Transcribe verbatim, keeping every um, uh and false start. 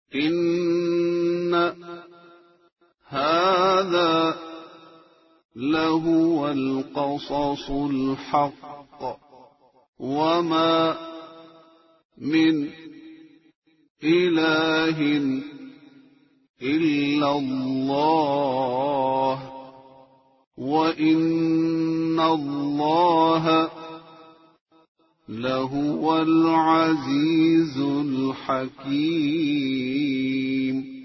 إن هذا لهو القصص الحق وما من إله إلا الله وإن الله لهو العزيز الحكيم.